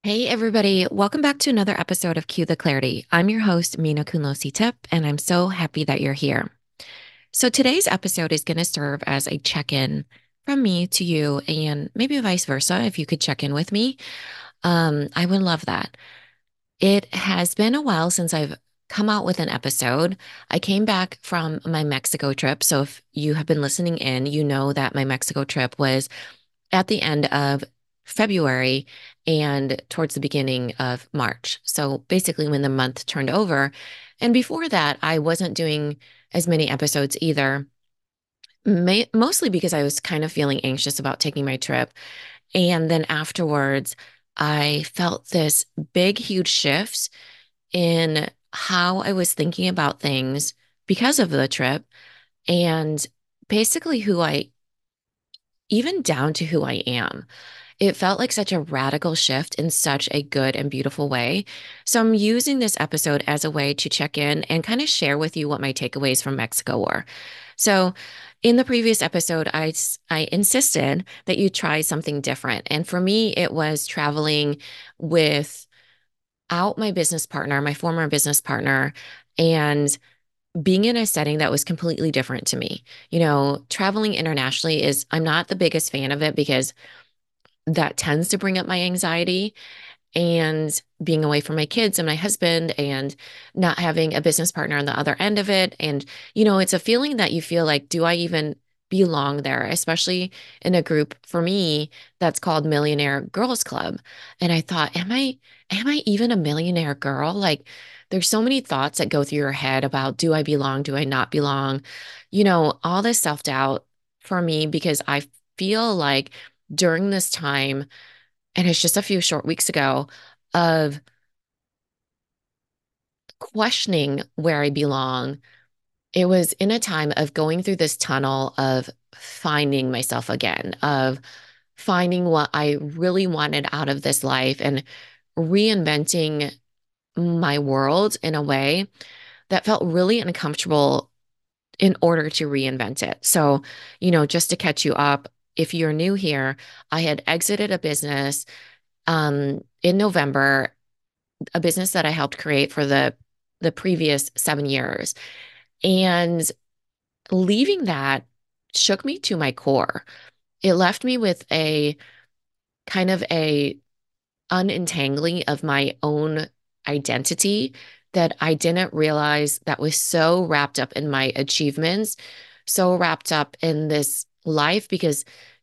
Hey, everybody. Welcome back to another episode of Cue the Clarity. I'm your host, Mina Kunlosi Tip, and I'm so happy that you're here. So, today's episode is going to serve as a check in from me to you, and maybe vice versa. If you could check in with me, I would love that. It has been a while since I've come out with an episode. I came back from my Mexico trip. So, if you have been listening in, you know that my Mexico trip was at the end of February and towards the beginning of March. So basically, when the month turned over. And before that, I wasn't doing as many episodes either, mostly because I was kind of feeling anxious about taking my trip. And then afterwards, I felt this big, huge shift in how I was thinking about things because of the trip and basically even down to who I am. It felt like such a radical shift in such a good and beautiful way. So I'm using this episode as a way to check in and kind of share with you what my takeaways from Mexico were. So in the previous episode, I insisted that you try something different. And for me, it was traveling without my business partner, my former business partner, and being in a setting that was completely different to me. Traveling internationally I'm not the biggest fan of it because that tends to bring up my anxiety and being away from my kids and my husband and not having a business partner on the other end of it. And, it's a feeling that you feel like, do I even belong there? Especially in a group for me that's called Millionaire Girls Club. And I thought, am I even a millionaire girl? Like, there's so many thoughts that go through your head about, do I belong? Do I not belong? All this self-doubt for me because I feel like during this time, and it's just a few short weeks ago, of questioning where I belong. It was in a time of going through this tunnel of finding myself again, of finding what I really wanted out of this life and reinventing my world in a way that felt really uncomfortable in order to reinvent it. So, just to catch you up, if you're new here, I had exited a business in November, a business that I helped create for the previous 7 years. And leaving that shook me to my core. It left me with a kind of a unentangling of my own identity that I didn't realize that was so wrapped up in my achievements, so wrapped up in this life because,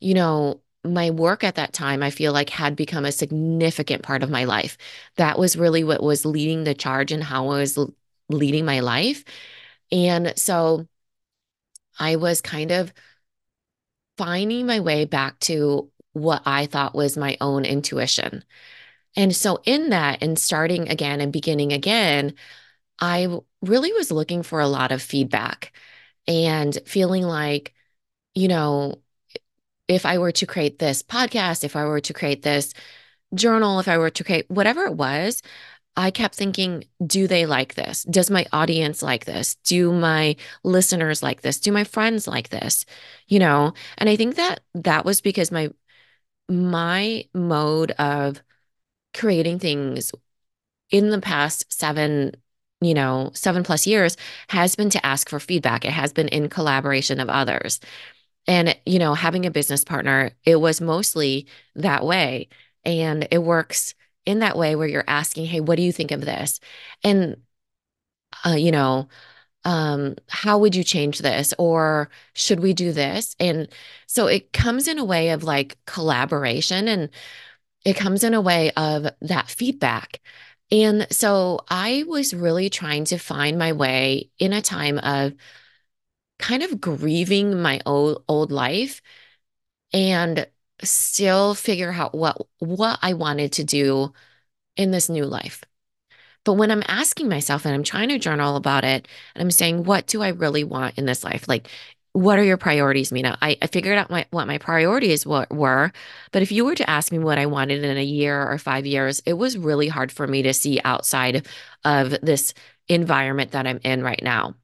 my work at that time, I feel like had become a significant part of my life. That was really what was leading the charge and how I was leading my life. And so I was kind of finding my way back to what I thought was my own intuition. And so, in that, and starting again and beginning again, really was looking for a lot of feedback and feeling like, you know, if I were to create this podcast, if I were to create this journal, if I were to create whatever it was, I kept thinking, do they like this? Does my audience like this? Do my listeners like this? Do my friends like this? And I think that that was because my mode of creating things in the past 7+ years has been to ask for feedback. It has been in collaboration of others. And, having a business partner, it was mostly that way. And it works in that way where you're asking, hey, what do you think of this? And, uh, you know, how would you change this? Or should we do this? And so it comes in a way of like collaboration and it comes in a way of that feedback. And so I was really trying to find my way in a time of kind of grieving my old life and still figure out what I wanted to do in this new life. But when I'm asking myself and I'm trying to journal about it and I'm saying, what do I really want in this life? Like, what are your priorities, Mina? I figured out what my priorities were. But if you were to ask me what I wanted in a year or 5 years, it was really hard for me to see outside of this environment that I'm in right now.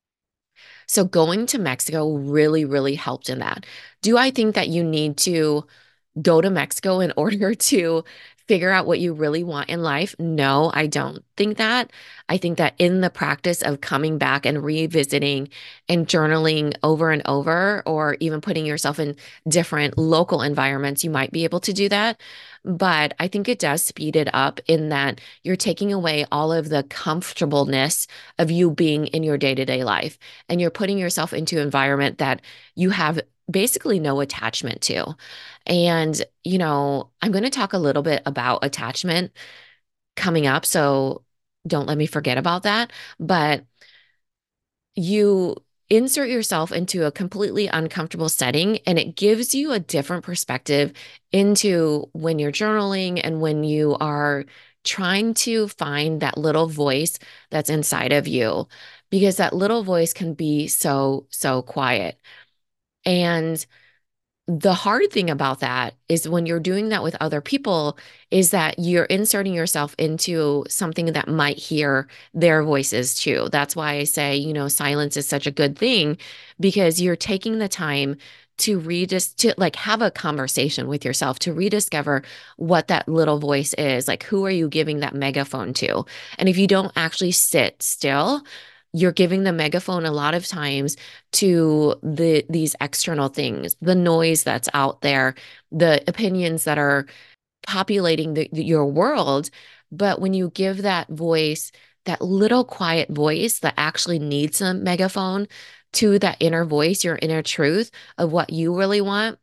So going to Mexico really, really helped in that. Do I think that you need to go to Mexico in order to figure out what you really want in life? No, I don't think that. I think that in the practice of coming back and revisiting and journaling over and over, or even putting yourself in different local environments, you might be able to do that. But I think it does speed it up in that you're taking away all of the comfortableness of you being in your day-to-day life, and you're putting yourself into an environment that you have basically no attachment to. And, I'm going to talk a little bit about attachment coming up. So don't let me forget about that. But you insert yourself into a completely uncomfortable setting, and it gives you a different perspective into when you're journaling and when you are trying to find that little voice that's inside of you, because that little voice can be so, so quiet. And the hard thing about that is when you're doing that with other people, is that you're inserting yourself into something that might hear their voices too. That's why I say, silence is such a good thing, because you're taking the time to to like have a conversation with yourself, to rediscover what that little voice is. Like, who are you giving that megaphone to? And if you don't actually sit still, you're giving the megaphone a lot of times to these external things, the noise that's out there, the opinions that are populating your world. But when you give that voice, that little quiet voice that actually needs a megaphone, to that inner voice, your inner truth of what you really want,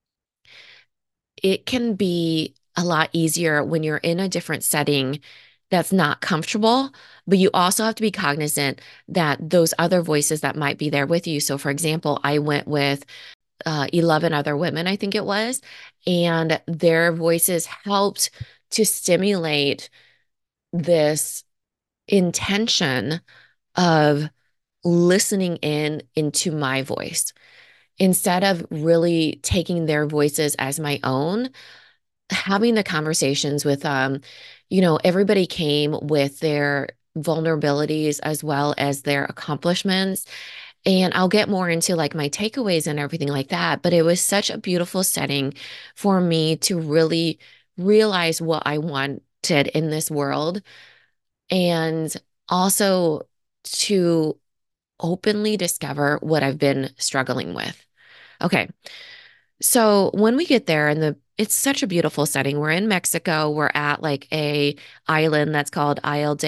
it can be a lot easier when you're in a different setting that's not comfortable, but you also have to be cognizant that those other voices that might be there with you. So, for example, I went with 11 other women, I think it was, and their voices helped to stimulate this intention of listening in into my voice instead of really taking their voices as my own, having the conversations with everybody came with their vulnerabilities as well as their accomplishments. And I'll get more into like my takeaways and everything like that. But it was such a beautiful setting for me to really realize what I wanted in this world, and also to openly discover what I've been struggling with. Okay. So when we get there, and it's such a beautiful setting. We're in Mexico. We're at like a island that's called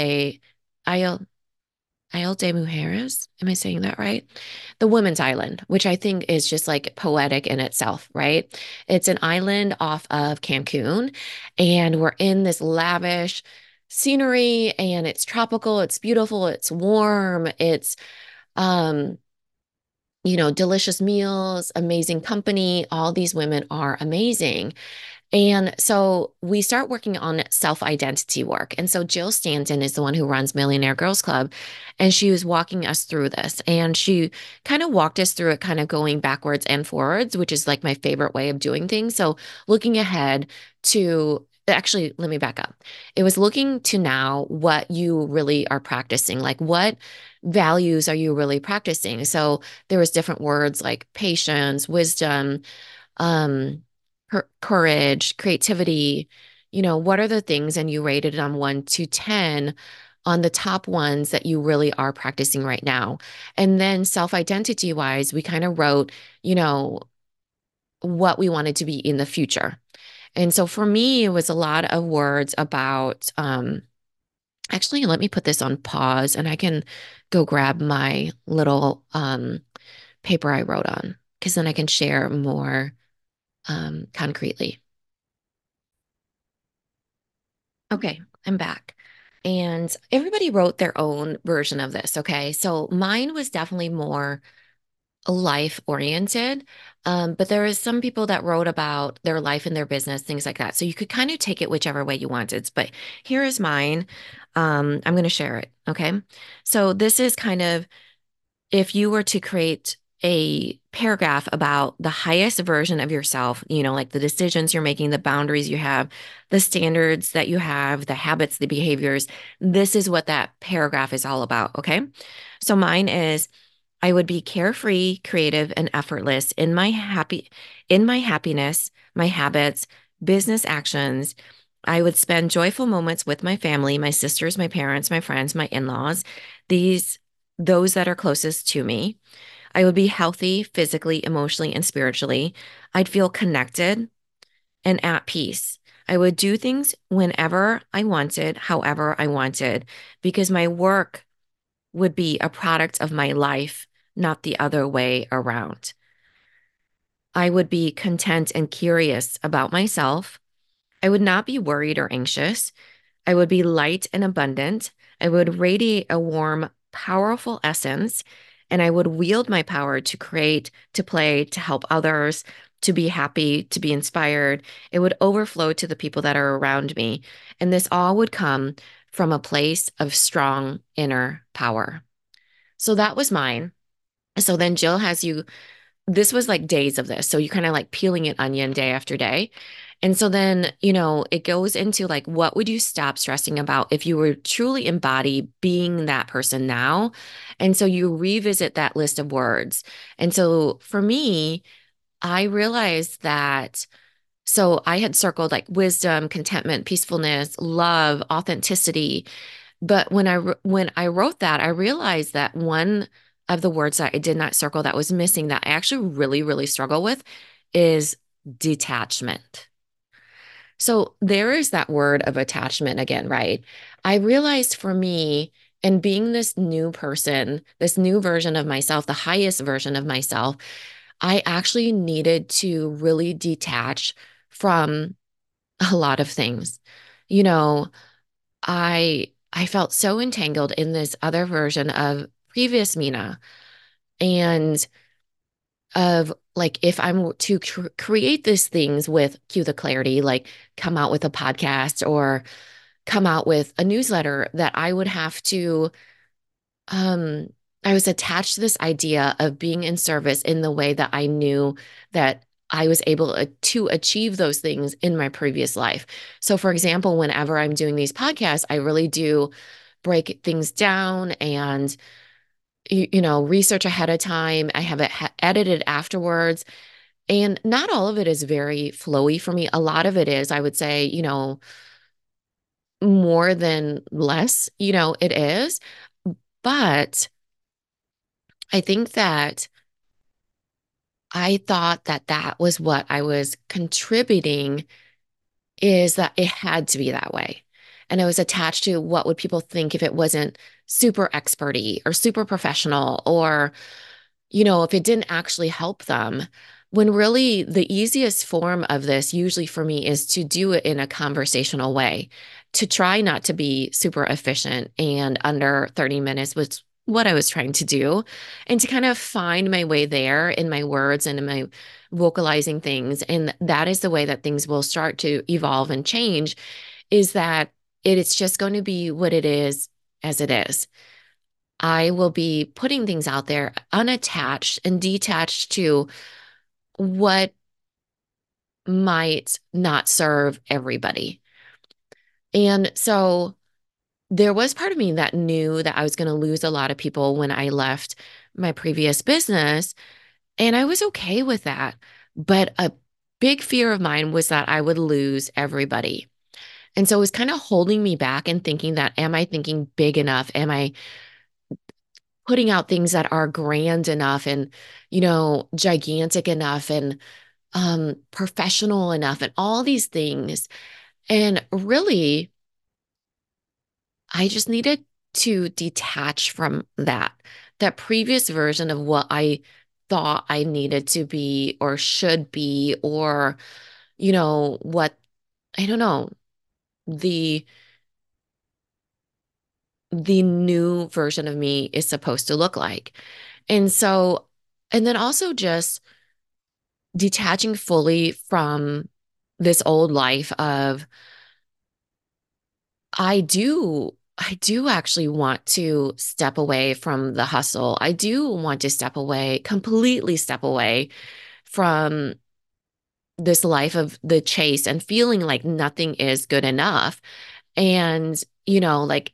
Isle Isle de Mujeres. Am I saying that right? The Women's Island, which I think is just like poetic in itself, right? It's an island off of Cancun, and we're in this lavish scenery, and it's tropical, it's beautiful, it's warm, it's um delicious meals, amazing company. All these women are amazing. And so we start working on self-identity work. And so Jill Stanton is the one who runs Millionaire Girls Club. And she was walking us through this. And she kind of walked us through it, kind of going backwards and forwards, which is like my favorite way of doing things. So looking ahead to actually, let me back up. It was looking to now what you really are practicing, like what values are you really practicing? So there was different words like patience, wisdom, um, courage, creativity. What are the things? And you rated it on 1 to 10 on the top ones that you really are practicing right now. And then self-identity wise, we kind of wrote, you know, what we wanted to be in the future. And so for me, it was a lot of words about, actually, let me put this on pause and I can go grab my little paper I wrote on, because then I can share more concretely. Okay, I'm back. And everybody wrote their own version of this. Okay. So mine was definitely more life oriented. But there is some people that wrote about their life and their business, things like that. So you could kind of take it whichever way you wanted. But here is mine. I'm going to share it. Okay. So this is kind of, if you were to create a paragraph about the highest version of yourself, like the decisions you're making, the boundaries you have, the standards that you have, the habits, the behaviors, this is what that paragraph is all about. Okay. So mine is, I would be carefree, creative, and effortless in my happiness, my habits, business actions, I would spend joyful moments with my family, my sisters, my parents, my friends, my in-laws, these those that are closest to me. I would be healthy physically, emotionally, and spiritually. I'd feel connected and at peace. I would do things whenever I wanted, however I wanted, because my work would be a product of my life, not the other way around. I would be content and curious about myself. I would not be worried or anxious. I would be light and abundant. I would radiate a warm, powerful essence, and I would wield my power to create, to play, to help others, to be happy, to be inspired. It would overflow to the people that are around me. And this all would come from a place of strong inner power. So that was mine. So then Jill has you, this was like days of this. So you kind of like peeling it onion day after day. And so then, it goes into like, what would you stop stressing about if you were truly embody being that person now? And so you revisit that list of words. And so for me, I realized that. So I had circled like wisdom, contentment, peacefulness, love, authenticity. But when I wrote that, I realized that one of the words that I did not circle that was missing that I actually really, really struggle with is detachment. So there is that word of attachment again, right? I realized for me, and being this new person, this new version of myself, the highest version of myself, I actually needed to really detach from a lot of things. You know, I felt so entangled in this other version of previous Mina and of like if I'm to create these things with Cue the Clarity, like come out with a podcast or come out with a newsletter that I would have to um I was attached to this idea of being in service in the way that I knew that I was able to achieve those things in my previous life. So for example, whenever I'm doing these podcasts, I really do break things down and research ahead of time. I have it edited afterwards. And not all of it is very flowy for me. A lot of it is, I would say, more than less, it is. But I think that I thought that that was what I was contributing is that it had to be that way. And I was attached to what would people think if it wasn't super experty or super professional or if it didn't actually help them, when really the easiest form of this, usually for me, is to do it in a conversational way, to try not to be super efficient and under 30 minutes was what I was trying to do, and to kind of find my way there in my words and in my vocalizing things. And that is the way that things will start to evolve and change, is that it's just going to be what it is as it is. I will be putting things out there unattached and detached to what might not serve everybody. And so there was part of me that knew that I was going to lose a lot of people when I left my previous business. And I was okay with that. But a big fear of mine was that I would lose everybody. And so it was kind of holding me back and thinking that, am I thinking big enough? Am I putting out things that are grand enough and, gigantic enough and professional enough and all these things. And really, I just needed to detach from that previous version of what I thought I needed to be or should be, or, what I don't know, the the new version of me is supposed to look like. And so, and then also just detaching fully from this old life of I do actually want to step away from the hustle. I do want to step away, completely step away from this life of the chase and feeling like nothing is good enough. And, like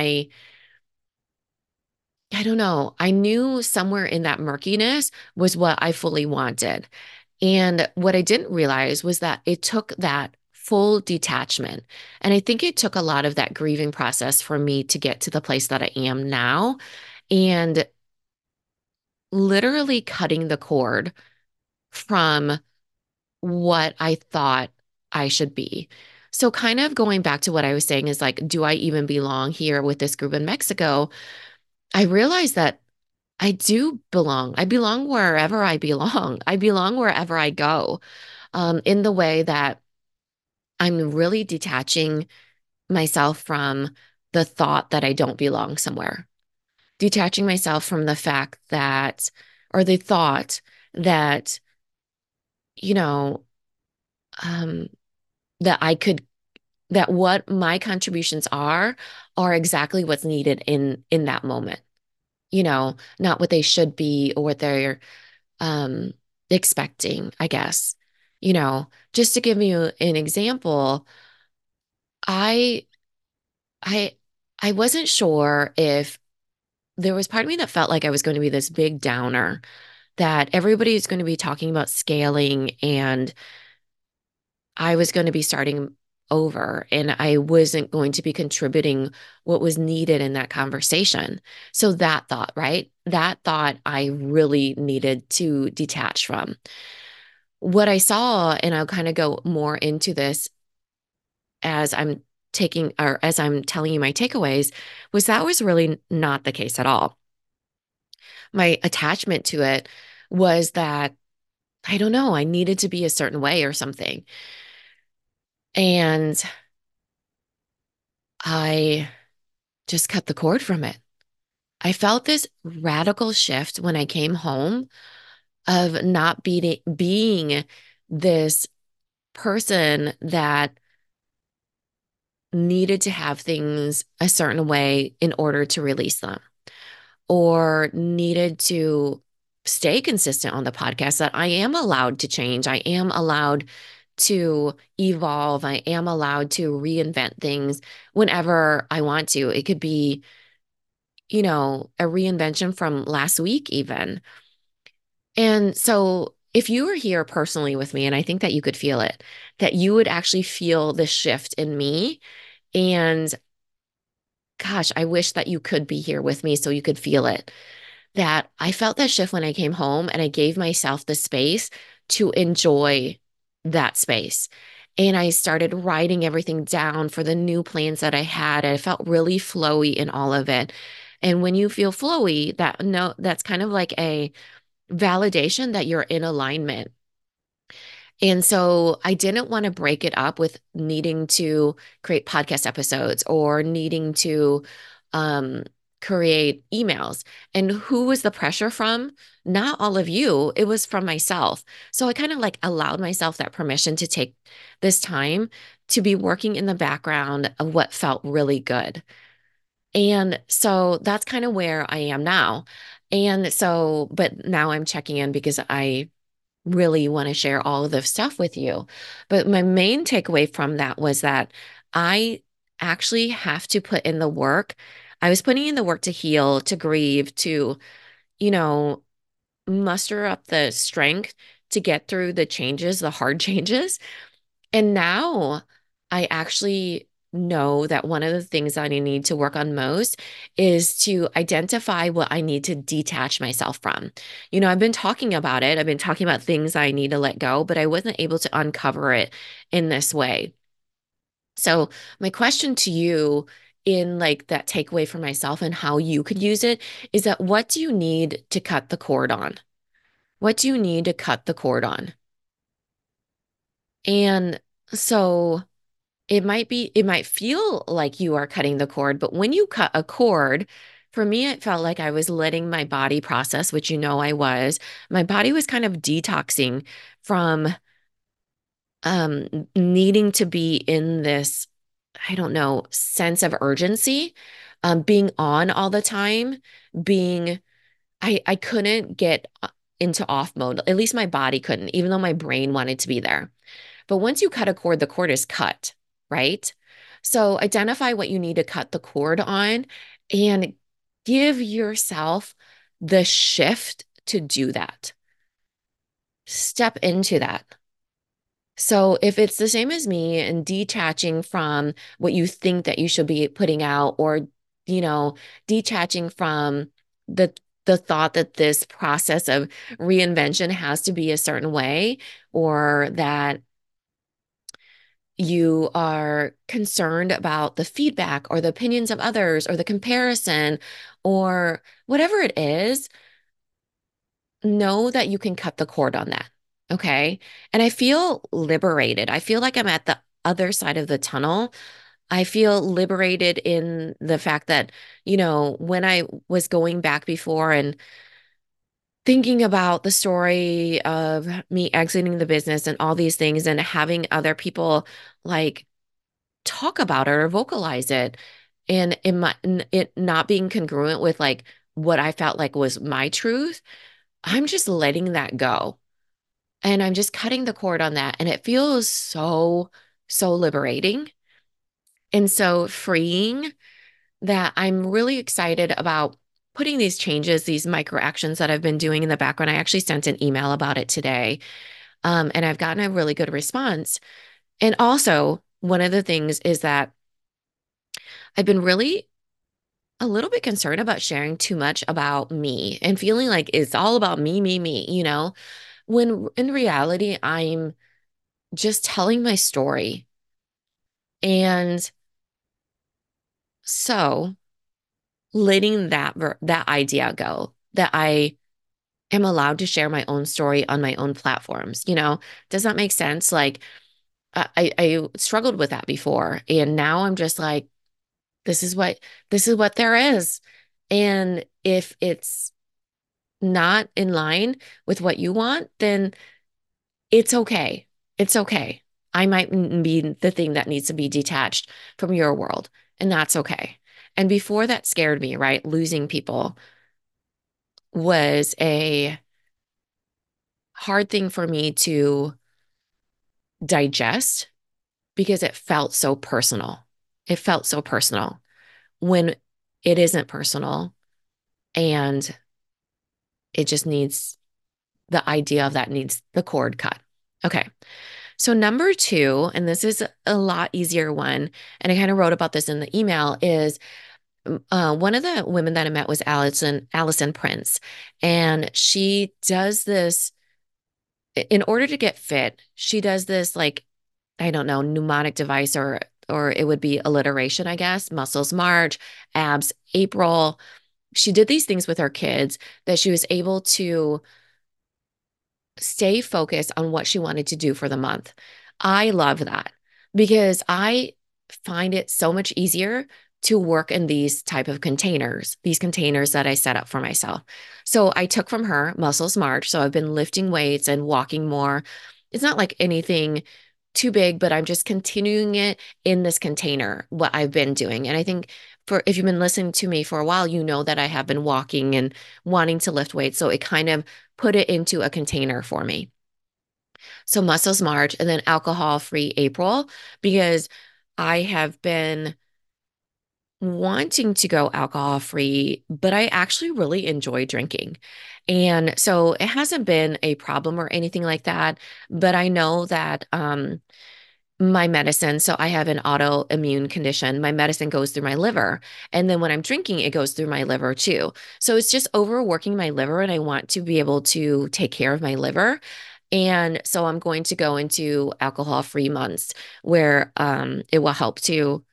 I don't know, I knew somewhere in that murkiness was what I fully wanted. And what I didn't realize was that it took that full detachment. And I think it took a lot of that grieving process for me to get to the place that I am now. And literally cutting the cord from what I thought I should be. So, kind of going back to what I was saying is like, do I even belong here with this group in Mexico? I realized that I do belong. I belong wherever I belong. I belong wherever I go, in the way that I'm really detaching myself from the thought that I don't belong somewhere, detaching myself from the fact that, or the thought that, you know, um, that I could, that what my contributions are exactly what's needed in that moment. Not what they should be or what they're um expecting, I guess. Just to give you an example, I I I wasn't sure if there was part of me that felt like I was going to be this big downer, that everybody is going to be talking about scaling and I was going to be starting over and I wasn't going to be contributing what was needed in that conversation. So that thought, right? That thought I really needed to detach from. What I saw, and I'll kind of go more into this as I'm taking or as I'm telling you my takeaways, was that was really not the case at all. My attachment to it was that I don't know, I needed to be a certain way or something. And I just cut the cord from it. I felt this radical shift when I came home of not being this person that needed to have things a certain way in order to release them, or needed to stay consistent on the podcast, that I am allowed to change. I am allowed to evolve. I am allowed to reinvent things whenever I want to. It could be, a reinvention from last week, even. And so, if you were here personally with me, and I think that you could feel it, that you would actually feel the shift in me. And gosh, I wish that you could be here with me so you could feel it. That I felt that shift when I came home and I gave myself the space to enjoy that space. And I started writing everything down for the new plans that I had. I felt really flowy in all of it. And when you feel flowy, that's kind of like a validation that you're in alignment. And so I didn't want to break it up with needing to create podcast episodes or needing to um, create emails. And who was the pressure from? Not all of you. It was from myself. So I kind of like allowed myself that permission to take this time to be working in the background of what felt really good. And so that's kind of where I am now. And so, but now I'm checking in because I really want to share all of this stuff with you. But my main takeaway from that was that I actually have to put in the work. I was putting in the work to heal, to grieve, to, you know, muster up the strength to get through the changes, the hard changes. And now I actually know that one of the things that I need to work on most is to identify what I need to detach myself from. I've been talking about it. I've been talking about things I need to let go, but I wasn't able to uncover it in this way. So, my question to you in like that takeaway for myself and how you could use it is that what do you need to cut the cord on? What do you need to cut the cord on? And so, it might feel like you are cutting the cord, but when you cut a cord, for me, it felt like I was letting my body process, which I was. My body was kind of detoxing from um, needing to be in this, I don't know, sense of urgency, being on all the time, being, I couldn't get into off mode. At least my body couldn't, even though my brain wanted to be there. But once you cut a cord, the cord is cut, right? So identify what you need to cut the cord on and give yourself the shift to do that. Step into that. So if it's the same as me and detaching from what you think that you should be putting out, or, you know, detaching from the the thought that this process of reinvention has to be a certain way, or that you are concerned about the feedback or the opinions of others or the comparison or whatever it is, know that you can cut the cord on that. Okay. And I feel liberated. I feel like I'm at the other side of the tunnel. I feel liberated in the fact that, when I was going back before and thinking about the story of me exiting the business and all these things and having other people like talk about it or vocalize it, and it not being congruent with like what I felt like was my truth, I'm just letting that go. And I'm just cutting the cord on that. And it feels so, so liberating and so freeing that I'm really excited about putting these changes, these micro actions that I've been doing in the background. I actually sent an email about it today. And I've gotten a really good response. And also, one of the things is that I've been really a little bit concerned about sharing too much about me and feeling like it's all about me, me, me, when in reality, I'm just telling my story. And so letting that idea go, that I am allowed to share my own story on my own platforms, does that make sense? Like I struggled with that before. And now I'm just like, this is what this is what there is. And if it's not in line with what you want, then it's okay. It's okay. I might be the thing that needs to be detached from your world, and that's okay. And before that scared me, right? Losing people was a hard thing for me to digest because it felt so personal. It felt so personal when it isn't personal, and it just needs the idea of that needs the cord cut. Okay. So, number two, and this is a lot easier one, and I kind of wrote about this in the email, is one of the women that I met was Allison Prince. And she does this in order to get fit. She does this, like, I don't know, mnemonic device, or it would be alliteration, I guess. Muscles March, abs April. She did these things with her kids that she was able to stay focused on what she wanted to do for the month. I love that because I find it so much easier to work in these type of containers, these containers that I set up for myself. So I took from her Muscles March. So I've been lifting weights and walking more. It's not like anything too big, but I'm just continuing it in this container, what I've been doing. And I think for if you've been listening to me for a while, you know that I have been walking and wanting to lift weights. So it kind of put it into a container for me. So Muscles March and then alcohol free April, because I have been wanting to go alcohol free, but I actually really enjoy drinking. And so it hasn't been a problem or anything like that. But I know that my medicine, so I have an autoimmune condition. My medicine goes through my liver. And then when I'm drinking, it goes through my liver too. So it's just overworking my liver, and I want to be able to take care of my liver. And so I'm going to go into alcohol-free months where it will help to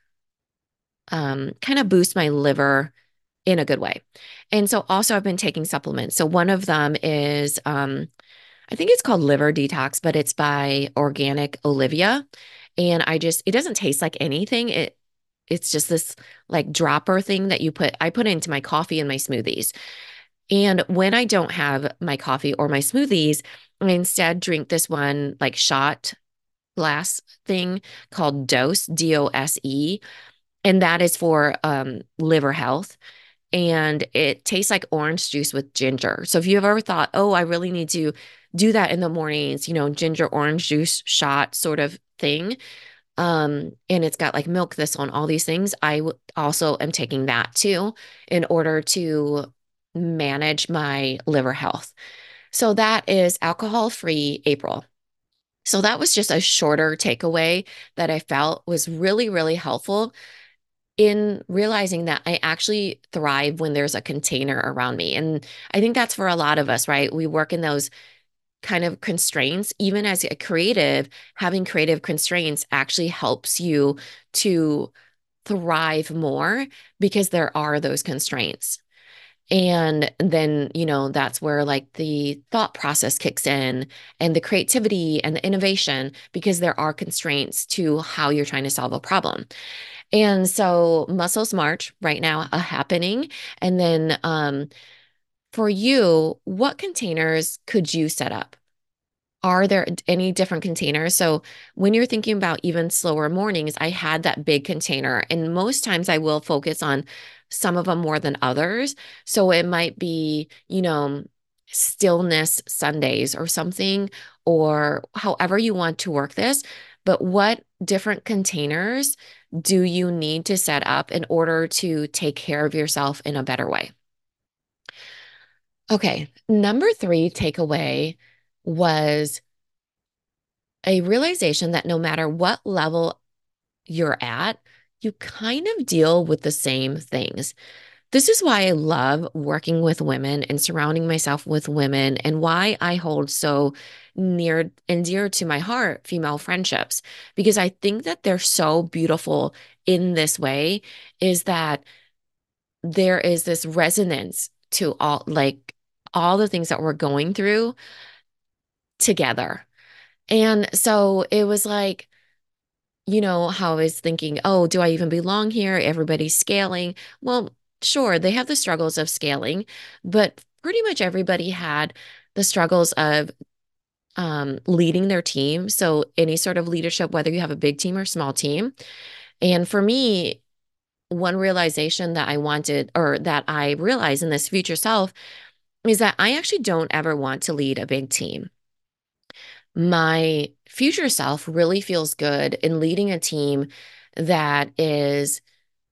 kind of boost my liver in a good way. And so also I've been taking supplements. So one of them is I think it's called Liver Detox, but it's by Organic Olivia. And it doesn't taste like anything. It's just this like dropper thing that I put into my coffee and my smoothies. And when I don't have my coffee or my smoothies, I instead drink this one like shot glass thing called Dose, DOSE. And that is for liver health, and it tastes like orange juice with ginger. So if you've ever thought, oh, I really need to do that in the mornings, ginger orange juice shot sort of thing, and it's got like milk thistle and all these things, also am taking that too in order to manage my liver health. So that is alcohol free April. So that was just a shorter takeaway that I felt was really, really helpful in realizing that I actually thrive when there's a container around me. And I think that's for a lot of us, right? We work in those kind of constraints. Even as a creative, having creative constraints actually helps you to thrive more because there are those constraints. And then, that's where like the thought process kicks in and the creativity and the innovation because there are constraints to how you're trying to solve a problem. And so Muscles March right now happening. And then for you, what containers could you set up? Are there any different containers? So when you're thinking about even slower mornings, I had that big container, and most times I will focus on some of them more than others. So it might be, stillness Sundays or something, or however you want to work this. But what different containers do you need to set up in order to take care of yourself in a better way? Okay, number three takeaway was a realization that no matter what level you're at, you kind of deal with the same things. This is why I love working with women and surrounding myself with women, and why I hold so near and dear to my heart female friendships, because I think that they're so beautiful in this way, is that there is this resonance to all the things that we're going through together. And so it was like, how I was thinking, oh, do I even belong here? Everybody's scaling. Well, sure, they have the struggles of scaling, but pretty much everybody had the struggles of leading their team. So, any sort of leadership, whether you have a big team or small team. And for me, one realization that I wanted, or that I realized in this future self, is that I actually don't ever want to lead a big team. My future self really feels good in leading a team that is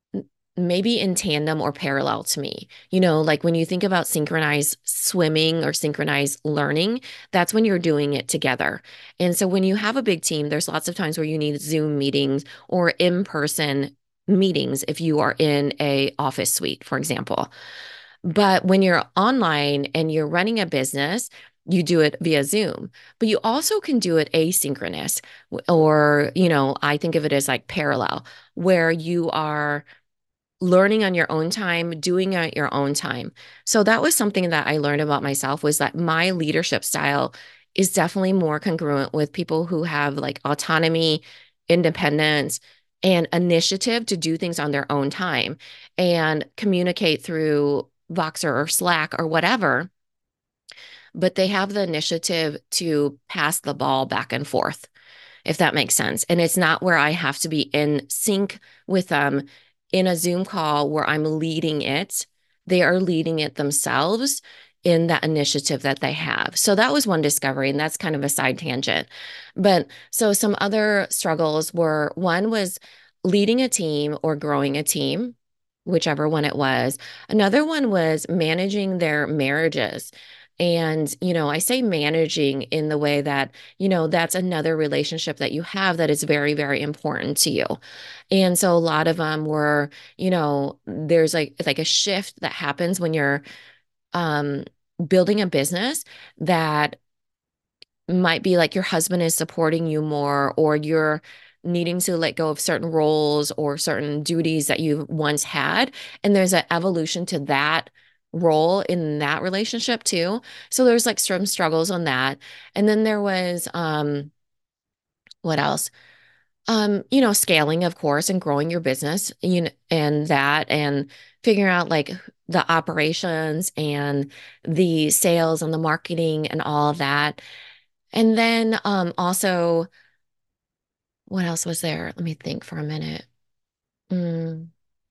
maybe in tandem or parallel to me. Like when you think about synchronized swimming or synchronized learning, that's when you're doing it together. And so when you have a big team, there's lots of times where you need Zoom meetings or in-person meetings if you are in a office suite, for example. But when you're online and you're running a business, you do it via Zoom, but you also can do it asynchronous, or, I think of it as like parallel, where you are learning on your own time, doing it at your own time. So that was something that I learned about myself, was that my leadership style is definitely more congruent with people who have like autonomy, independence, and initiative to do things on their own time and communicate through Voxer or Slack or whatever, but they have the initiative to pass the ball back and forth, if that makes sense. And it's not where I have to be in sync with them in a Zoom call where I'm leading it. They are leading it themselves in that initiative that they have. So that was one discovery, and that's kind of a side tangent. But so some other struggles were, one was leading a team or growing a team, whichever one it was. Another one was managing their marriages. And, I say managing in the way that, that's another relationship that you have that is very, very important to you. And so a lot of them were, there's like a shift that happens when you're um building a business, that might be like your husband is supporting you more, or you're needing to let go of certain roles or certain duties that you once had. And there's an evolution to that role in that relationship too. So there's like some struggles on that. And then there was what else? Scaling, of course, and growing your business, and figuring out like the operations and the sales and the marketing and all of that. And then also, what else was there? Let me think for a minute. Mm.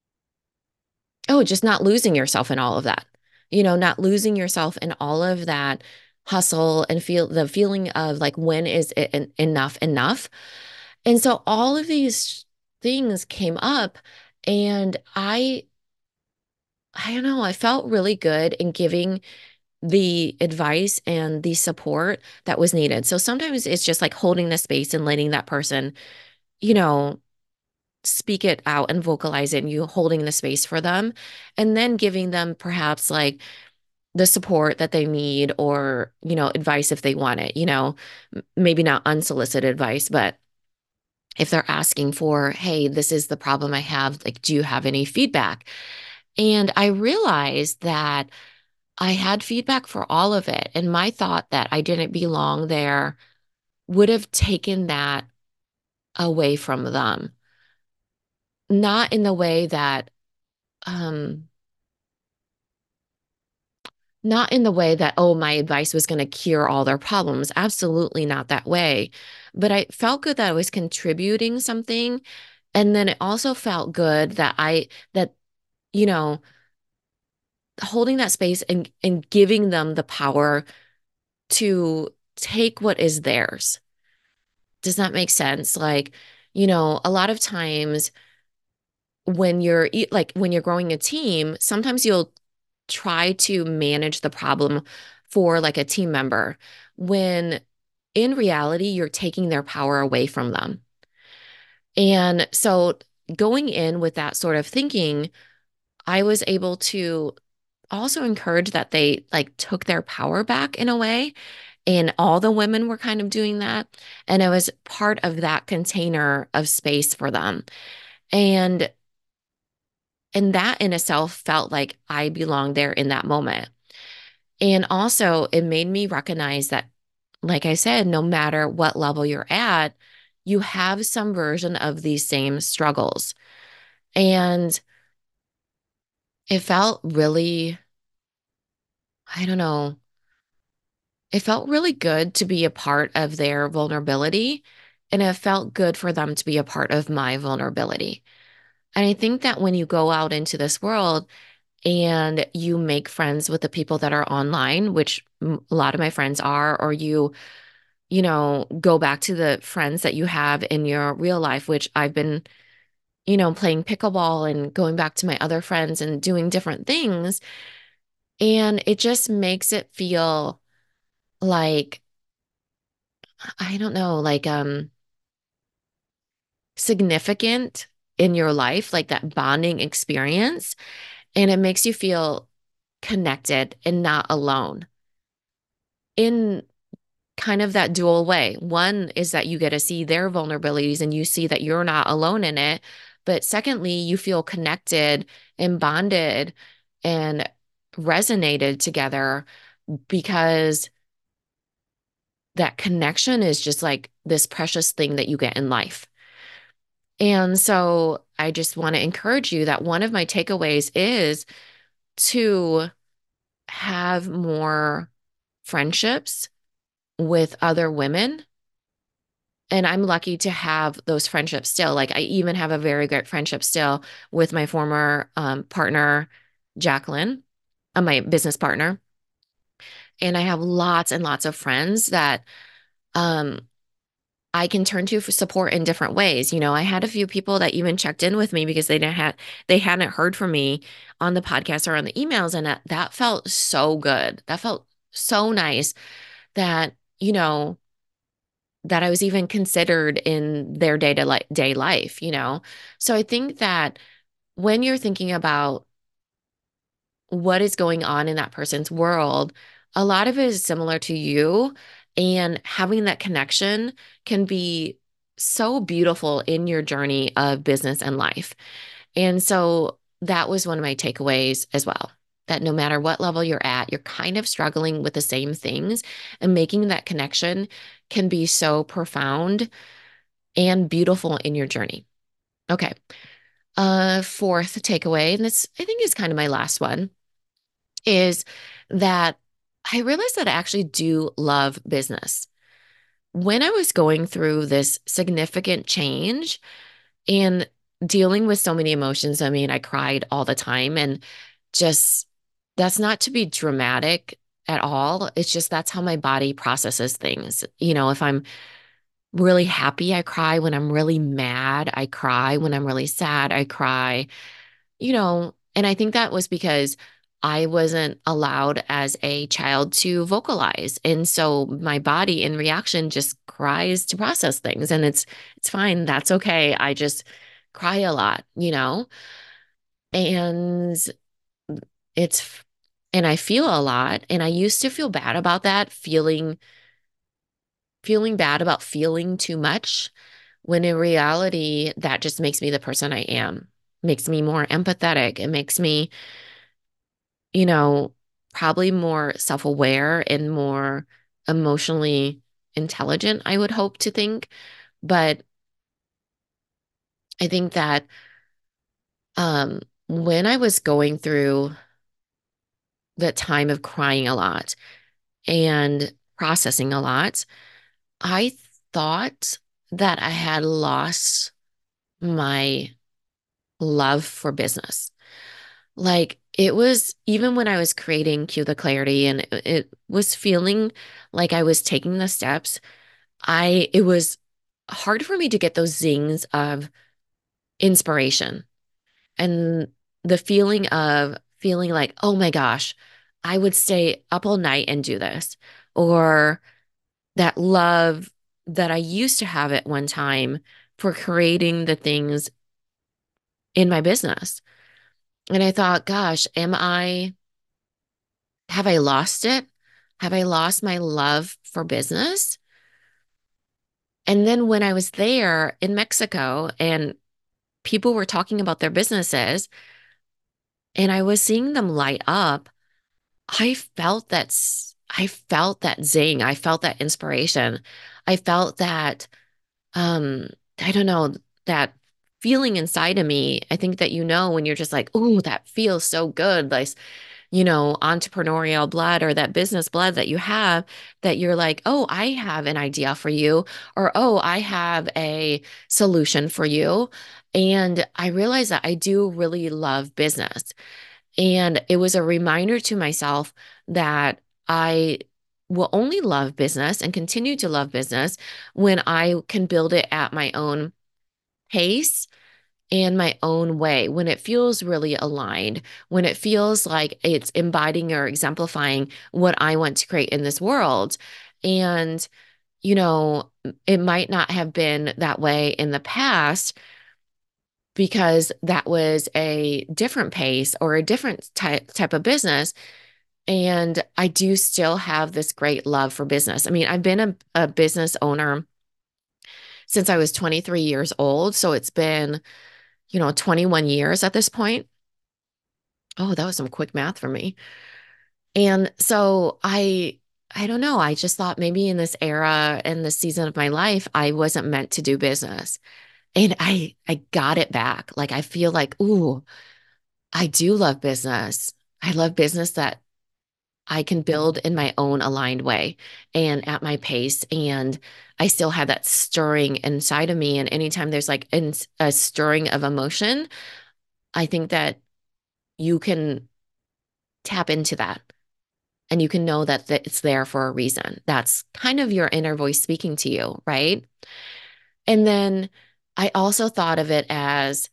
Oh, just not losing yourself in all of that. Not losing yourself in all of that hustle, and feel the feeling of like, when is it enough? And so all of these things came up, and I don't know, I felt really good in giving the advice and the support that was needed. So sometimes it's just like holding the space and letting that person, you know, speak it out and vocalize it, and you holding the space for them, and then giving them perhaps like the support that they need, or, advice if they want it, maybe not unsolicited advice, but if they're asking for, hey, this is the problem I have, like, do you have any feedback? And I realized that I had feedback for all of it. And my thought that I didn't belong there would have taken that away from them. Not in the way that, um, not in the way that, oh, my advice was going to cure all their problems. Absolutely not that way. But I felt good that I was contributing something. And then it also felt good that, you know, holding that space and giving them the power to take what is theirs. Does that make sense? Like, a lot of times when when you're growing a team, sometimes you'll try to manage the problem for like a team member when in reality you're taking their power away from them. And so going in with that sort of thinking, I was able to also encourage that they like took their power back in a way. And all the women were kind of doing that. And it was part of that container of space for them. And and that in itself felt like I belonged there in that moment. And also it made me recognize that, like I said, no matter what level you're at, you have some version of these same struggles. And it felt really, I don't know, it felt really good to be a part of their vulnerability. And it felt good for them to be a part of my vulnerability. And I think that when you go out into this world and you make friends with the people that are online, which a lot of my friends are, or go back to the friends that you have in your real life, which I've been, playing pickleball and going back to my other friends and doing different things. And it just makes it feel like, I don't know, like significant in your life, like that bonding experience. And it makes you feel connected and not alone in kind of that dual way. One is that you get to see their vulnerabilities and you see that you're not alone in it. But secondly, you feel connected and bonded and resonated together because that connection is just like this precious thing that you get in life. And so I just want to encourage you that one of my takeaways is to have more friendships with other women. And I'm lucky to have those friendships still. Like I even have a very good friendship still with my former partner, Jacqueline, my business partner. And I have lots and lots of friends that um, I can turn to for support in different ways. I had a few people that even checked in with me because they hadn't heard from me on the podcast or on the emails, and that felt so good. That felt so nice that, that I was even considered in their day life. So I think that when you're thinking about what is going on in that person's world, a lot of it is similar to you. And having that connection can be so beautiful in your journey of business and life. And so that was one of my takeaways as well. That no matter what level you're at, you're kind of struggling with the same things, and making that connection can be so profound and beautiful in your journey. Okay. Fourth takeaway, and this I think is kind of my last one, is that I realized that I actually do love business. When I was going through this significant change and dealing with so many emotions, I mean, I cried all the time, and just that's not to be dramatic at all. It's just that's how my body processes things. If I'm really happy, I cry. When I'm really mad, I cry. When I'm really sad, I cry. And I think that was because I wasn't allowed as a child to vocalize. And so my body in reaction just cries to process things. And it's fine. That's okay. I just cry a lot, you know? And it's and I feel a lot. And I used to feel bad about that, feeling bad about feeling too much, when in reality, that just makes me the person I am, makes me more empathetic. It makes me, you know, probably more self-aware and more emotionally intelligent, I would hope to think. But I think that when I was going through the time of crying a lot and processing a lot, I thought that I had lost my love for business. Like it was even when I was creating Cue the Clarity and it was feeling like I was taking the steps, it was hard for me to get those zings of inspiration and the feeling of feeling like, oh my gosh, I would stay up all night and do this, or that love that I used to have at one time for creating the things in my business. And I thought, gosh, have I lost it? Have I lost my love for business? And then when I was there in Mexico and people were talking about their businesses and I was seeing them light up, I felt that zing. I felt that inspiration. I felt that um I don't know, that feeling inside of me. I think that when you're just like, "Oh, that feels so good." Like, entrepreneurial blood or that business blood that you have, that you're like, oh, I have an idea for you, or oh, I have a solution for you. And I realized that I do really love business. And it was a reminder to myself that I will only love business and continue to love business when I can build it at my own pace and my own way, when it feels really aligned, when it feels like it's embodying or exemplifying what I want to create in this world. And, it might not have been that way in the past because that was a different pace or a different type of business. And I do still have this great love for business. I mean, I've been a business owner since I was 23 years old. So it's been 21 years at this point. Oh, that was some quick math for me. And so I don't know. I just thought maybe in this era in this season of my life, I wasn't meant to do business. And I got it back. Like I feel like, ooh, I do love business. I love business that I can build in my own aligned way and at my pace. And I still have that stirring inside of me. And anytime there's like a stirring of emotion, I think that you can tap into that and you can know that it's there for a reason. That's kind of your inner voice speaking to you, right? And then I also thought of it as,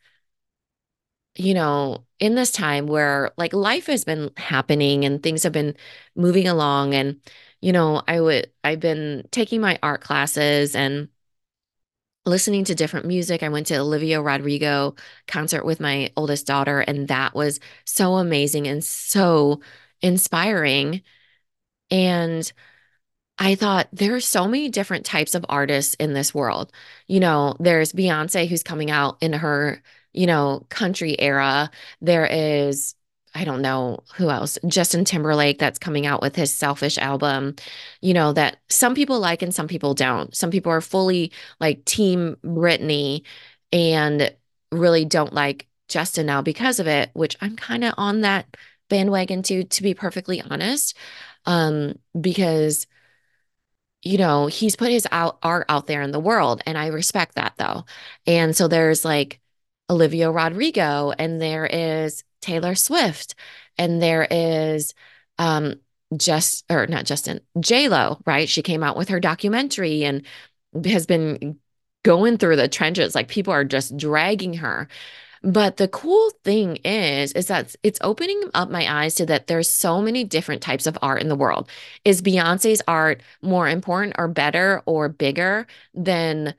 in this time where like life has been happening and things have been moving along and I've been taking my art classes and listening to different music. I went to Olivia Rodrigo concert with my oldest daughter and that was so amazing and so inspiring. And I thought there are so many different types of artists in this world. There's Beyonce who's coming out in her, country era. There is, I don't know who else, Justin Timberlake that's coming out with his Selfish album, that some people like and some people don't. Some people are fully like Team Britney and really don't like Justin now because of it, which I'm kind of on that bandwagon too, to be perfectly honest. Because he's put his art out there in the world, and I respect that though. And so there's like Olivia Rodrigo, and there is Taylor Swift, and there is just or not Justin, J-Lo, right? She came out with her documentary and has been going through the trenches. Like people are just dragging her. But the cool thing is that it's opening up my eyes to that there's so many different types of art in the world. Is Beyonce's art more important or better or bigger than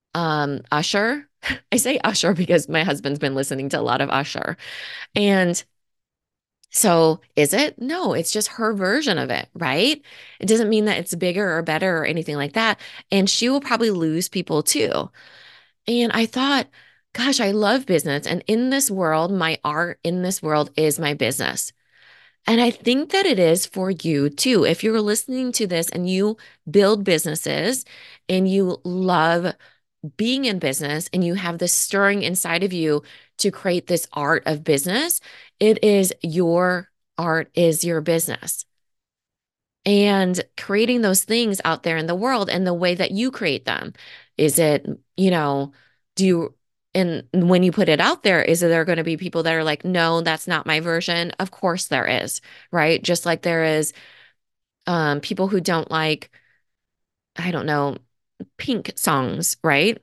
Usher? I say Usher because my husband's been listening to a lot of Usher. And so is it? No, it's just her version of it, right? It doesn't mean that it's bigger or better or anything like that. And she will probably lose people too. And I thought, gosh, I love business. And in this world, my art in this world is my business. And I think that it is for you too. If you're listening to this and you build businesses and you love being in business and you have this stirring inside of you to create this art of business, it is your art is your business. And creating those things out there in the world and the way that you create them. Is it, do you, and when you put it out there, is there going to be people that are like, no, that's not my version? Of course there is, right? Just like there is people who don't like, I don't know, Pink songs, right?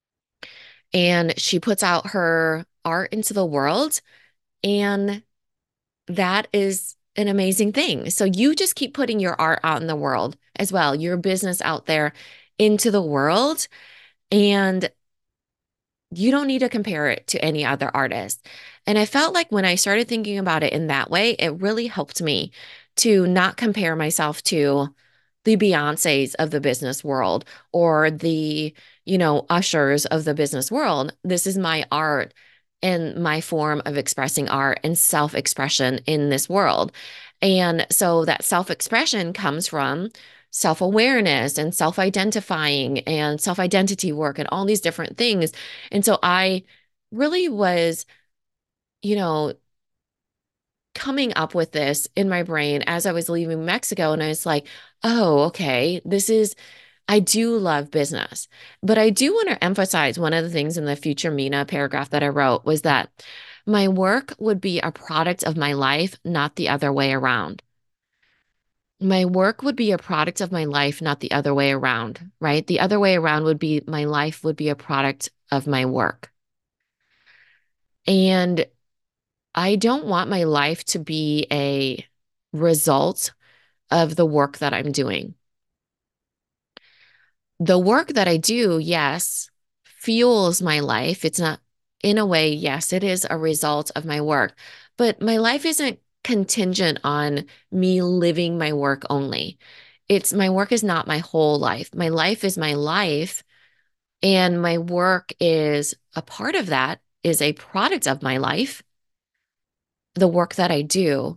And she puts out her art into the world, and that is an amazing thing. So you just keep putting your art out in the world as well, your business out there into the world. And you don't need to compare it to any other artist. And I felt like when I started thinking about it in that way, it really helped me to not compare myself to the Beyoncés of the business world or the, Ushers of the business world. This is my art and my form of expressing art and self-expression in this world. And so that self-expression comes from self-awareness and self-identifying and self-identity work and all these different things. And so I really was, you know, coming up with this in my brain as I was leaving Mexico. And I was like, oh, okay, I do love business. But I do want to emphasize one of the things in the Future Mina paragraph that I wrote was that my work would be a product of my life, not the other way around. My work would be a product of my life, not the other way around, right? The other way around would be my life would be a product of my work. And I don't want my life to be a result of the work that I'm doing. The work that I do, yes, fuels my life. It's not, in a way, yes, it is a result of my work, but my life isn't contingent on me living my work only. It's my work is not my whole life. My life is my life, and my work is a part of that, is a product of my life, the work that I do.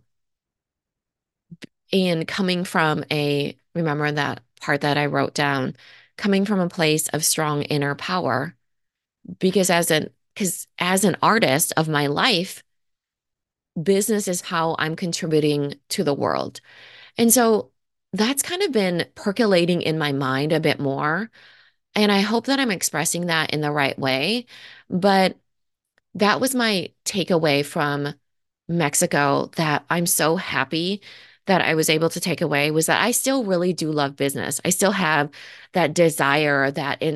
And coming from remember that part that I wrote down, coming from a place of strong inner power, because as an artist of my life, business is how I'm contributing to the world. And so that's kind of been percolating in my mind a bit more. And I hope that I'm expressing that in the right way. But that was my takeaway from Mexico that I'm so happy that I was able to take away was that I still really do love business. I still have that desire,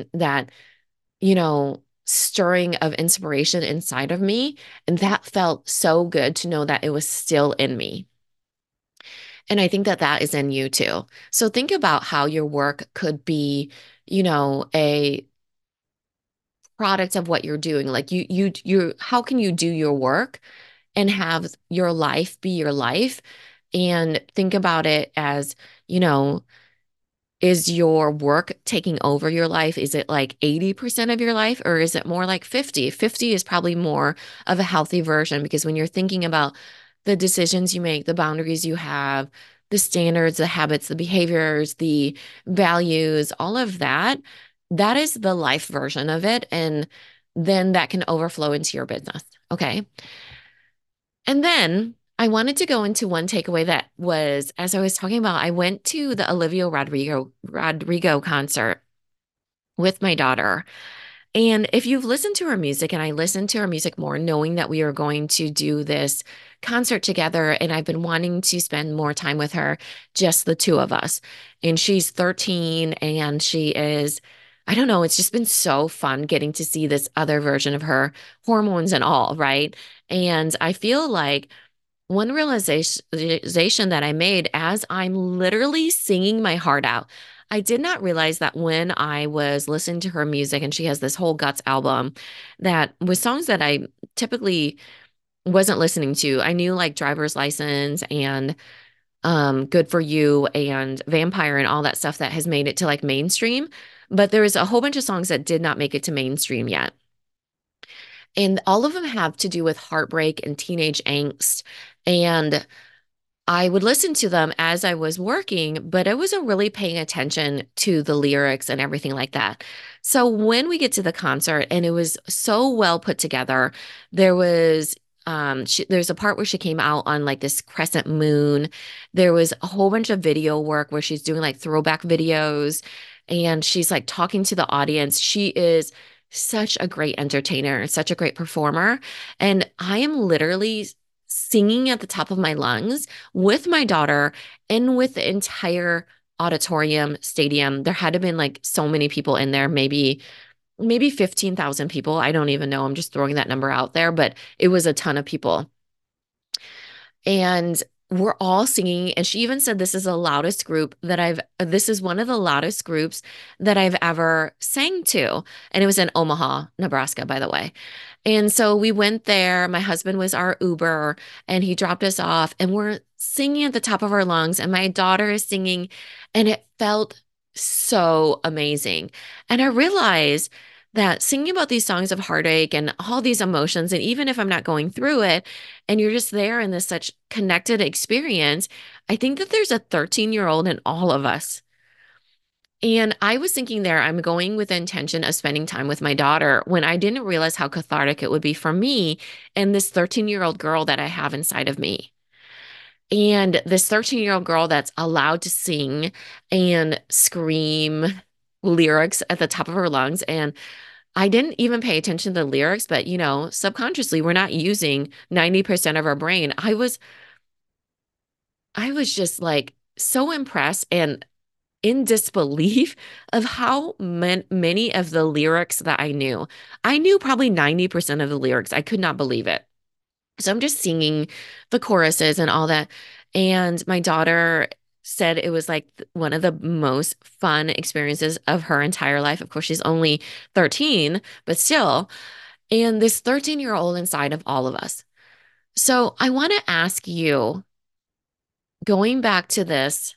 stirring of inspiration inside of me. And that felt so good to know that it was still in me. And I think that that is in you too. So think about how your work could be, a product of what you're doing. Like how can you do your work and have your life be your life? And think about it as, you know, is your work taking over your life? Is it like 80% of your life or is it more like 50? 50 is probably more of a healthy version because when you're thinking about the decisions you make, the boundaries you have, the standards, the habits, the behaviors, the values, all of that, that is the life version of it. And then that can overflow into your business. Okay. And then I wanted to go into one takeaway that was, as I was talking about, I went to the Olivia Rodrigo concert with my daughter. And if you've listened to her music, and I listened to her music more, knowing that we are going to do this concert together, and I've been wanting to spend more time with her, just the two of us. And she's 13, and she is I don't know, it's just been so fun getting to see this other version of her, hormones and all, right? And I feel like one realization that I made as I'm literally singing my heart out. I did not realize that when I was listening to her music, and she has this whole Guts album that was songs that I typically wasn't listening to. I knew like Driver's License and Good for You and Vampire and all that stuff that has made it to like mainstream. But there was a whole bunch of songs that did not make it to mainstream yet. And all of them have to do with heartbreak and teenage angst. And I would listen to them as I was working, but I wasn't really paying attention to the lyrics and everything like that. So when we get to the concert, and it was so well put together, there was there's a part where she came out on like this crescent moon. There was a whole bunch of video work where she's doing like throwback videos and she's like talking to the audience. She is such a great entertainer, such a great performer. And I am literally singing at the top of my lungs with my daughter and with the entire auditorium stadium. There had to have been like so many people in there, maybe 15,000 people. I don't even know. I'm just throwing that number out there, but it was a ton of people. And we're all singing. And she even said this is one of the loudest groups that I've ever sang to. And it was in Omaha, Nebraska, by the way. And so we went there. My husband was our Uber and he dropped us off and we're singing at the top of our lungs and my daughter is singing and it felt so amazing. And I realized that singing about these songs of heartache and all these emotions, and even if I'm not going through it and you're just there in this such connected experience, I think that there's a 13-year-old in all of us. And I was thinking there, I'm going with the intention of spending time with my daughter when I didn't realize how cathartic it would be for me and this 13-year-old girl that I have inside of me. And this 13-year-old girl that's allowed to sing and scream lyrics at the top of her lungs. And I didn't even pay attention to the lyrics, but subconsciously, we're not using 90% of our brain. I was just like so impressed and in disbelief of how many of the lyrics that I knew. I knew probably 90% of the lyrics. I could not believe it. So I'm just singing the choruses and all that. And my daughter said it was like one of the most fun experiences of her entire life. Of course, she's only 13, but still. And this 13-year-old inside of all of us. So I want to ask you, going back to this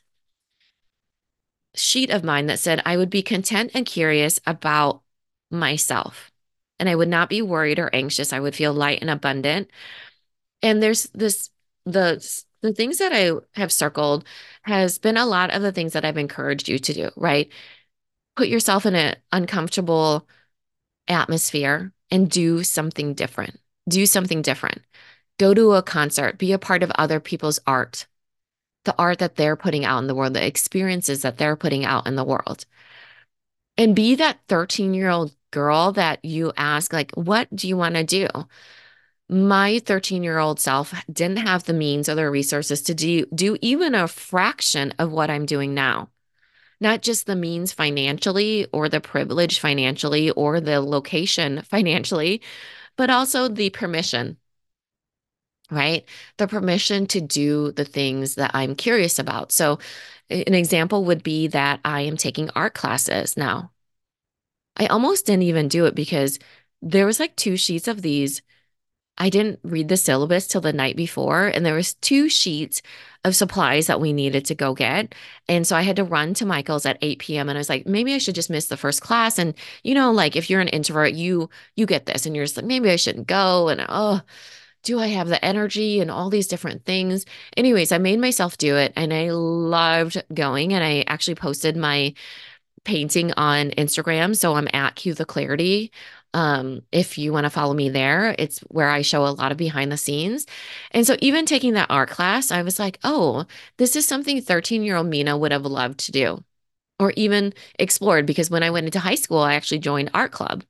sheet of mine that said I would be content and curious about myself. And I would not be worried or anxious. I would feel light and abundant. And there's this, the things that I have circled has been a lot of the things that I've encouraged you to do, right? Put yourself in an uncomfortable atmosphere and do something different. Do something different. Go to a concert, be a part of other people's art, the art that they're putting out in the world, the experiences that they're putting out in the world. And be that 13-year-old girl that you ask, like, what do you want to do? My 13-year-old self didn't have the means or the resources to do even a fraction of what I'm doing now. Not just the means financially or the privilege financially or the location financially, but also the permission, right? The permission to do the things that I'm curious about. So, an example would be that I am taking art classes now. I almost didn't even do it because there was like two sheets of these. I didn't read the syllabus till the night before, and there was two sheets of supplies that we needed to go get. And so I had to run to Michael's at 8 p.m. and I was like, maybe I should just miss the first class. And like if you're an introvert, you get this and you're just like, maybe I shouldn't go. And oh, do I have the energy and all these different things? Anyways, I made myself do it and I loved going. And I actually posted my painting on Instagram. So I'm at Cue the Clarity. If you want to follow me there, it's where I show a lot of behind the scenes. And so even taking that art class, I was like, oh, this is something 13-year-old Mina would have loved to do or even explored because when I went into high school, I actually joined art club.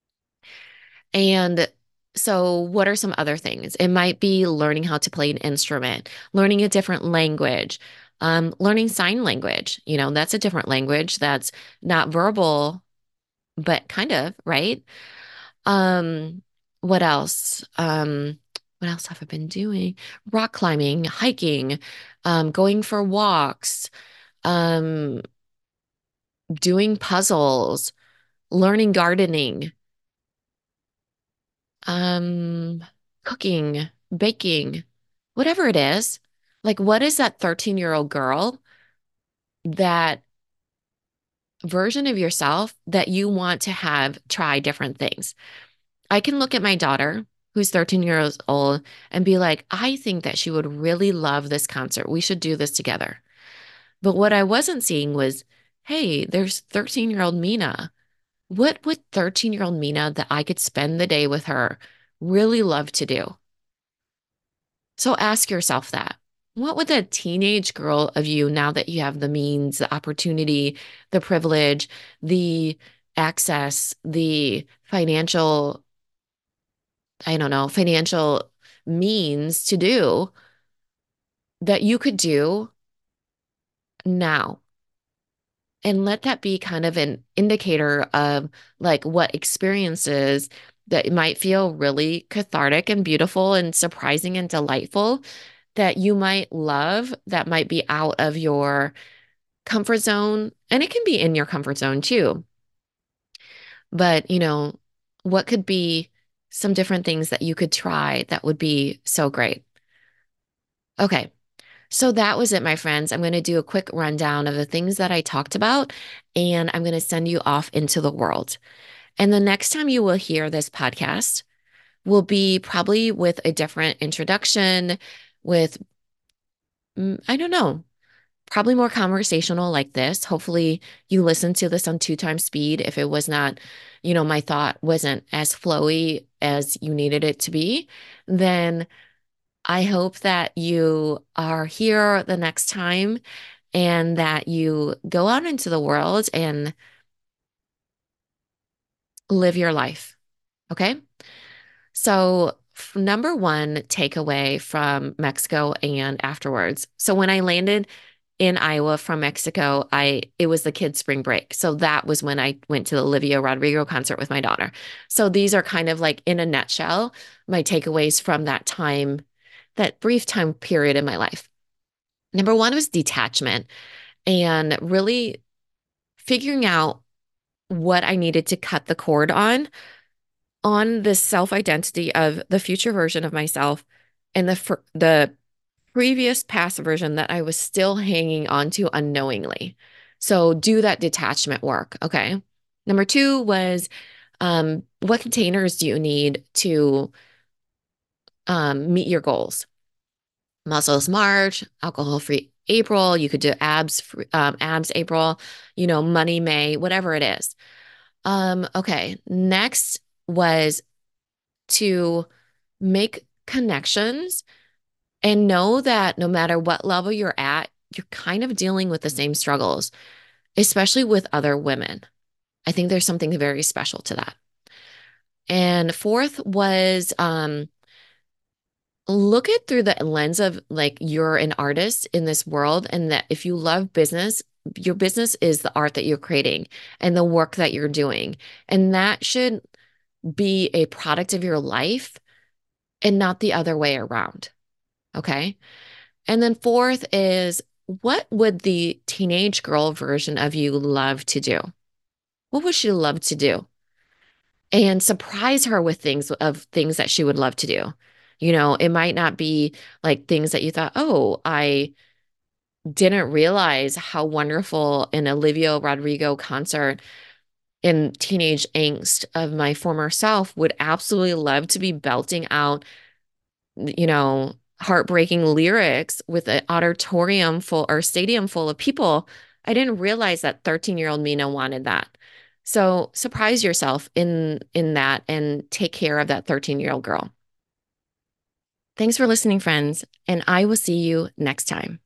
And so, what are some other things? It might be learning how to play an instrument, learning a different language, learning sign language. That's a different language that's not verbal. but kind of, right? Um, what else? What else have I been doing? Rock climbing, hiking, going for walks, um, doing puzzles, learning gardening, um, cooking, baking, whatever it is. Like, what is that 13-year-old girl, that version of yourself that you want to have try different things? I can look at my daughter, who's 13 years old, and be like, I think that she would really love this concert. We should do this together. But what I wasn't seeing was, hey, there's 13-year-old Mina. What would 13-year-old Mina that I could spend the day with her really love to do? So ask yourself that. What would the teenage girl of you, now that you have the means, the opportunity, the privilege, the access, the financial, I don't know, financial means to do, that you could do now? And let that be kind of an indicator of like what experiences that might feel really cathartic and beautiful and surprising and delightful that you might love, that might be out of your comfort zone. And it can be in your comfort zone too. But, what could be some different things that you could try that would be so great? Okay. So that was it, my friends. I'm going to do a quick rundown of the things that I talked about, and I'm going to send you off into the world. And the next time you will hear this podcast will be probably with a different introduction, with, I don't know, probably more conversational like this. Hopefully, you listen to this on 2 times speed. If it was not, my thought wasn't as flowy as you needed it to be, then I hope that you are here the next time and that you go out into the world and live your life. Okay. So, number one takeaway from Mexico and afterwards. So, when I landed in Iowa from Mexico, it was the kids' spring break. So that was when I went to the Olivia Rodrigo concert with my daughter. So these are kind of like, in a nutshell, my takeaways from that time, that brief time period in my life. Number one was detachment, and really figuring out what I needed to cut the cord on the self-identity of the future version of myself and the previous past version that I was still hanging on to unknowingly. So do that detachment work. Okay. Number two was, what containers do you need to meet your goals? Muscles March, alcohol free April. You could do abs April, money May, whatever it is. Okay. Next was to make connections and know that no matter what level you're at, you're kind of dealing with the same struggles, especially with other women. I think there's something very special to that. And fourth was, look at through the lens of like, you're an artist in this world, and that if you love business, your business is the art that you're creating and the work that you're doing. And that should be a product of your life and not the other way around. Okay. And then fourth is, what would the teenage girl version of you love to do? What would she love to do? And surprise her with things that she would love to do. It might not be like things that you thought, oh, I didn't realize how wonderful an Olivia Rodrigo concert in teenage angst of my former self would absolutely love to be belting out, heartbreaking lyrics with an auditorium full or stadium full of people. I didn't realize that 13-year-old Mina wanted that. So surprise yourself in that and take care of that 13-year-old girl. Thanks for listening, friends, and I will see you next time.